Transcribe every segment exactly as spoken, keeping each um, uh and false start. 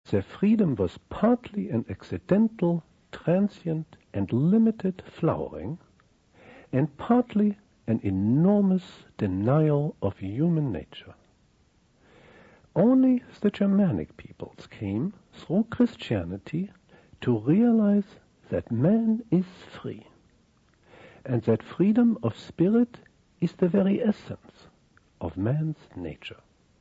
Their freedom was partly an accidental, transient, and limited flowering, and partly an enormous denial of human nature. Only the Germanic peoples came, through Christianity, to realize that man is free, and that freedom of spirit is the very essence of man's nature.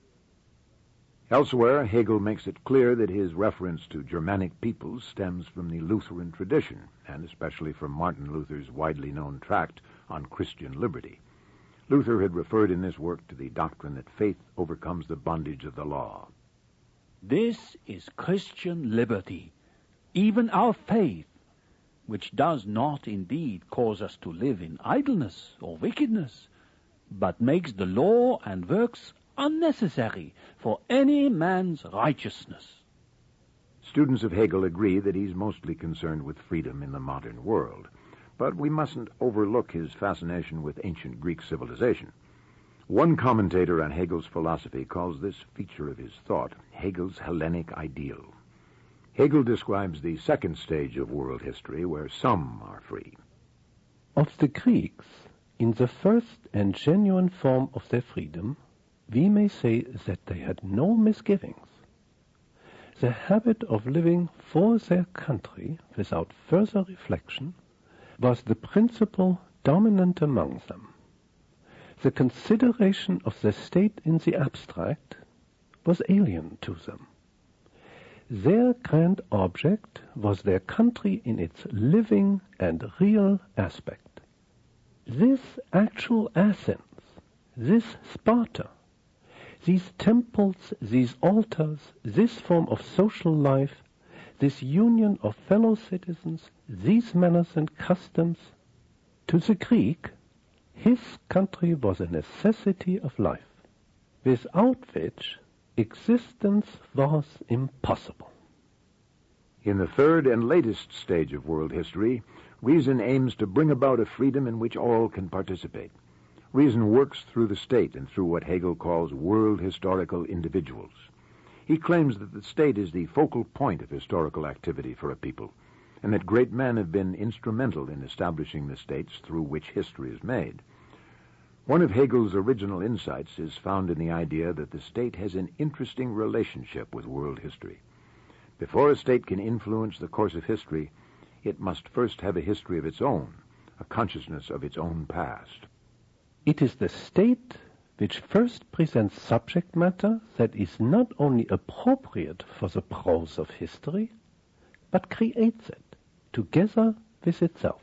Elsewhere, Hegel makes it clear that his reference to Germanic peoples stems from the Lutheran tradition, and especially from Martin Luther's widely known tract on Christian liberty. Luther had referred in this work to the doctrine that faith overcomes the bondage of the law. This is Christian liberty, even our faith, which does not indeed cause us to live in idleness or wickedness, but makes the law and works unnecessary for any man's righteousness. Students of Hegel agree that he's mostly concerned with freedom in the modern world, but we mustn't overlook his fascination with ancient Greek civilization. One commentator on Hegel's philosophy calls this feature of his thought Hegel's Hellenic ideal. Hegel describes the second stage of world history, where some are free. Of the Greeks, in the first and genuine form of their freedom, we may say that they had no misgivings. The habit of living for their country without further reflection was the principle dominant among them. The consideration of the state in the abstract was alien to them. Their grand object was their country in its living and real aspect. This actual Athens, this Sparta, these temples, these altars, this form of social life, this union of fellow citizens, these manners and customs, to the Greek, his country was a necessity of life, without which existence was impossible. In the third and latest stage of world history, reason aims to bring about a freedom in which all can participate. Reason works through the state and through what Hegel calls world historical individuals. He claims that the state is the focal point of historical activity for a people, and that great men have been instrumental in establishing the states through which history is made. One of Hegel's original insights is found in the idea that the state has an interesting relationship with world history. Before a state can influence the course of history, it must first have a history of its own, a consciousness of its own past. It is the state which first presents subject matter that is not only appropriate for the prose of history, but creates it, together with itself.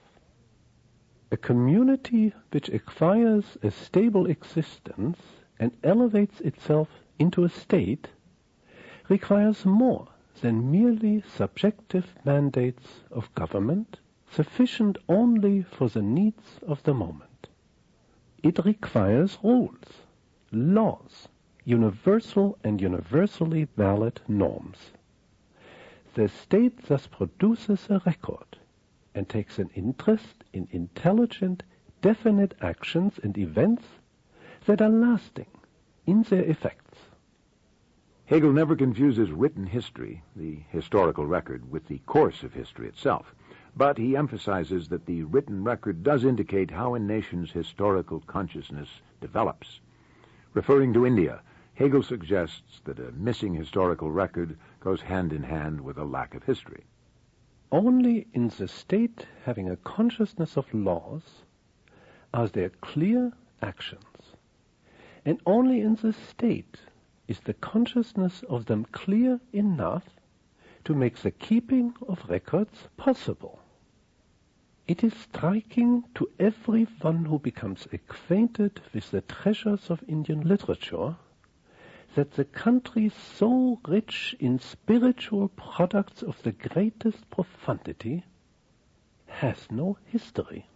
A community which acquires a stable existence and elevates itself into a state requires more than merely subjective mandates of government, sufficient only for the needs of the moment. It requires rules, laws, universal and universally valid norms. The state thus produces a record and takes an interest in intelligent, definite actions and events that are lasting in their effects. Hegel never confuses written history, the historical record, with the course of history itself, but he emphasizes that the written record does indicate how a nation's historical consciousness develops. Referring to India, Hegel suggests that a missing historical record goes hand in hand with a lack of history. Only in the state having a consciousness of laws are there clear actions, and only in the state is the consciousness of them clear enough to make the keeping of records possible. It is striking to everyone who becomes acquainted with the treasures of Indian literature that the country so rich in spiritual products of the greatest profundity has no history.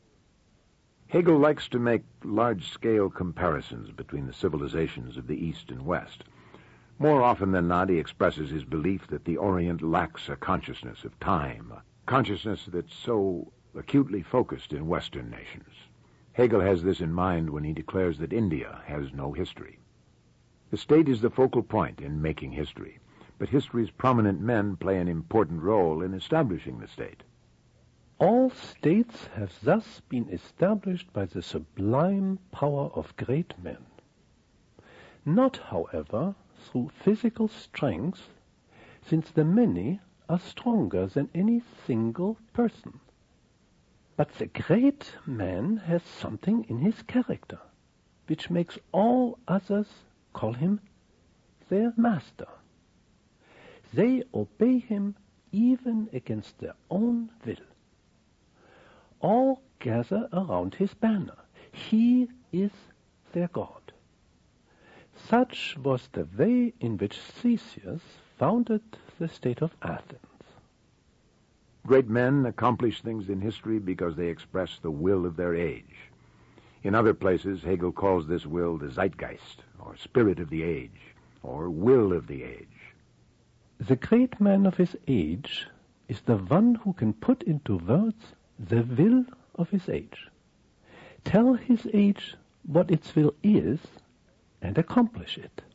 Hegel likes to make large-scale comparisons between the civilizations of the East and West. More often than not, he expresses his belief that the Orient lacks a consciousness of time, a consciousness that's so acutely focused in Western nations. Hegel has this in mind when he declares that India has no history. The state is the focal point in making history, but history's prominent men play an important role in establishing the state. All states have thus been established by the sublime power of great men. Not, however, through physical strength, since the many are stronger than any single person. But the great man has something in his character which makes all others call him their master. They obey him even against their own will. All gather around his banner. He is their God. Such was the way in which Theseus founded the state of Athens. Great men accomplish things in history because they express the will of their age. In other places, Hegel calls this will the Zeitgeist, or spirit of the age, or will of the age. The great man of his age is the one who can put into words the will of his age, tell his age what its will is, and accomplish it.